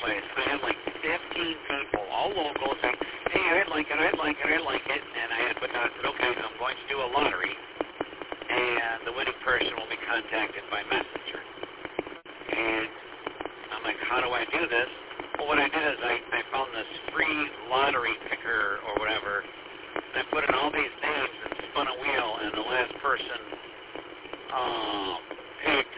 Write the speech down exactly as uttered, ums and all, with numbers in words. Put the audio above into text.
place. I had like fifteen people, all local, saying, hey, I'd like it, I'd like it, I'd like it. And I had put down, I said, okay, I'm going to do a lottery, and the winning person will be contacted by messenger. And I'm like, how do I do this? Well, what I did is I, I found this free lottery picker or whatever, and I put in all these names and spun a wheel, and the last person uh, picked